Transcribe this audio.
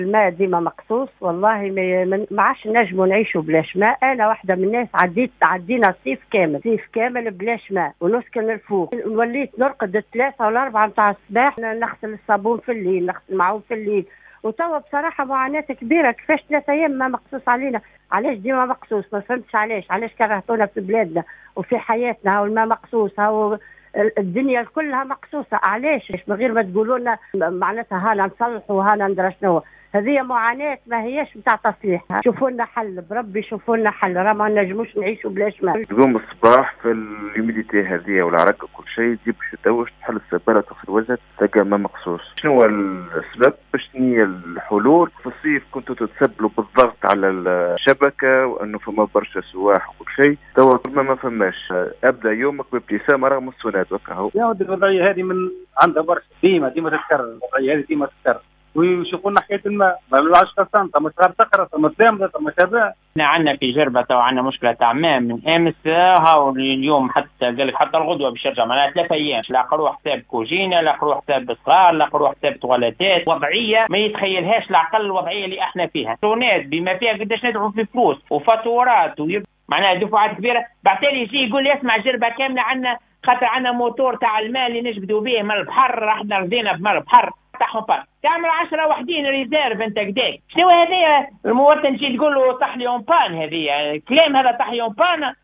الماء ديما مقصوص، والله ما عادش نجموا نعيشوا بلاش ماء. انا واحده من الناس عدينا صيف كامل بلاش ماء ونسكن الفوق، وليت نرقد 3 ولا 4 متاع الصباح، نغسل الصابون في الليل، نغسل المعون في الليل. وتوا بصراحه معاناه كبيره، كيفاش 3 ايام ما مقصوص علينا؟ علاش ديما مقصوص؟ ما فهمتش علاش كرهتونا في بلادنا وفي حياتنا. هاو الماء مقصوص، هاو الدنيا كلها مقصوصة. علاش من غير ما تقولوا لنا معناتها هانا نصلحوا هانا ندرى شنو؟ هذه معاناة ما هيش بتاع تصليح. شوفوا لنا حل بربي، شوفوا لنا حل، راه ما نجموش نعيشوا بلاش ماء. تقوم الصباح في اليوميديتي هذه والعرق وكل شيء تجيب الشتاء تحل السبالة في الوجه تلقى ما مقصوص. شنو هو السبب؟ شنو هي الحلول؟ في الصيف كنتوا تتسبلوا بالضغط على الشبكة وانه فما برشا سواح وكل شيء، توا ما فماش. ابدا يومك بابتسامة رغم السونات وكهو. يا ودي الوضعية هذه من عندها برشا، ديما تتكرر الوضعية هذه، ديما تتكرر. ويشوفوا لنا حكايه الماء، ما بالعش سنه مش غير تقرا ثم تلامذه ثم كذا. احنا عندنا في جربه تو عندنا مشكله تاع ماء من امس، هاو اليوم حتى قال لك حتى الغدوه باش يرجع، معناها 3 ايام لا قروه حساب كوجينه، لا قروه حساب صغار، لا قروه حساب تواليتات. وضعيه ما يتخيلهاش العقل الوضعيه اللي احنا فيها، سونات بما فيها قداش ندعوا في فلوس وفاتورات معناها دفعات كبيره. بعدين يجي يقول لي اسمع جربه كامله عندنا، خاطر عندنا موتور تاع الماء اللي نجبدوا به من البحر، احنا رضينا بماء البحر تاعهم بار تعمل 10 وحدين ريزيرف. انت قداك شنو هذه؟ المواطن تجي تقول له طح لي اون بان، هذه كلام هذا طح لي اون بان.